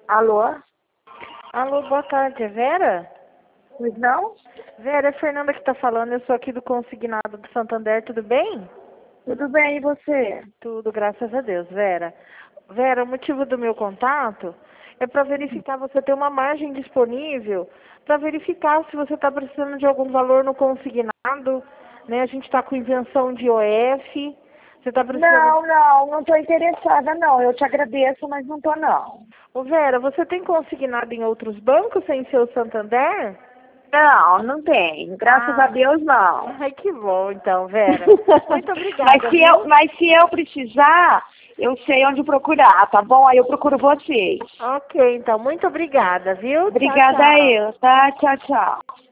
Alô? Alô, boa tarde, é Vera? Pois não? Vera, é a Fernanda que tá falando, eu sou aqui do Consignado do Santander, tudo bem? Tudo bem, e você? Tudo, graças a Deus, Vera. Vera, o motivo do meu contato é para verificar, você tem uma margem disponível, para verificar se você está precisando de algum valor no consignado, né? A gente está com isenção de OF, você está precisando... Não tô interessada não. Eu te agradeço, mas não tô não. Ô Vera, você tem consignado em outros bancos sem ser o Santander? Não tem. Graças a Deus, não. Ai, que bom, então, Vera. Muito obrigada, mas se eu precisar, eu sei onde procurar, tá bom? Aí eu procuro vocês. Ok, então, muito obrigada, viu? Obrigada Tchau, tchau. eu, tá? Tchau, tchau.